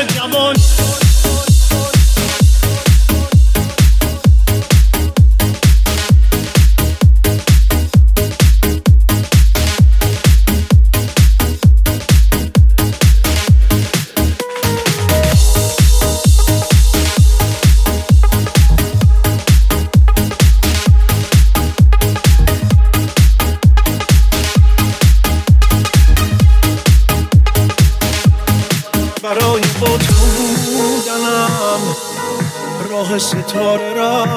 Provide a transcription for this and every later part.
جوان برای خود بودنم راه ستاره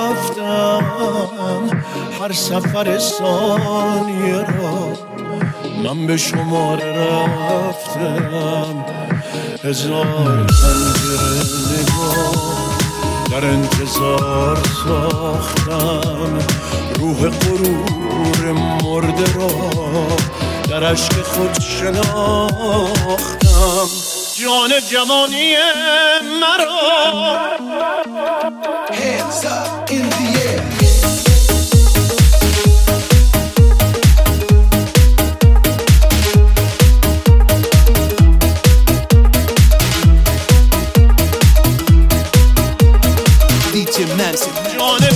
رفتم، هر سفر ثانیه را من به شماره رفتم. هزار پنجره نگاه در انتظار ساختم، روح غرور مرده را در عشق خود شناختم. جان جوانی مرا Hands up in the air. جان